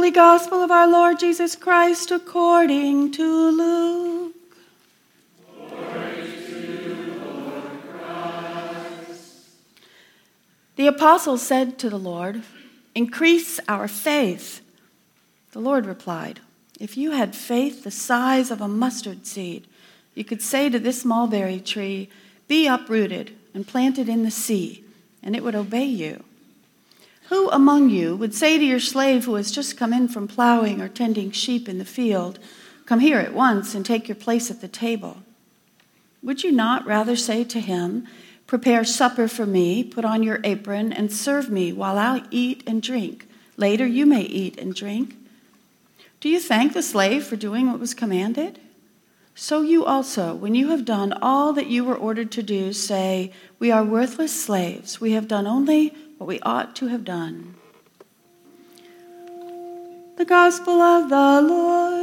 Holy Gospel of our Lord Jesus Christ according to Luke. Glory to you, Lord Christ. The apostles said to the Lord, "Increase our faith." The Lord replied, "If you had faith the size of a mustard seed, you could say to this mulberry tree, 'Be uprooted and planted in the sea,' and it would obey you. Who among you would say to your slave who has just come in from plowing or tending sheep in the field, 'Come here at once and take your place at the table'? Would you not rather say to him, 'Prepare supper for me, put on your apron, and serve me while I eat and drink. Later you may eat and drink'? Do you thank the slave for doing what was commanded? So you also, when you have done all that you were ordered to do, say, 'We are worthless slaves. We have done only what we ought to have done.'" The Gospel of the Lord.